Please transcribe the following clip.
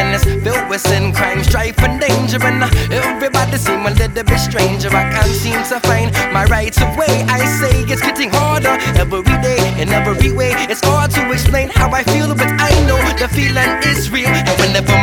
when it's filled with sin, crime, strife, and danger. And everybody seem a little bit stranger. I can't seem to find my rights of way. I say it's getting harder every day, in every way. It's hard to explain how I feel, but I know the feeling is real. And whenever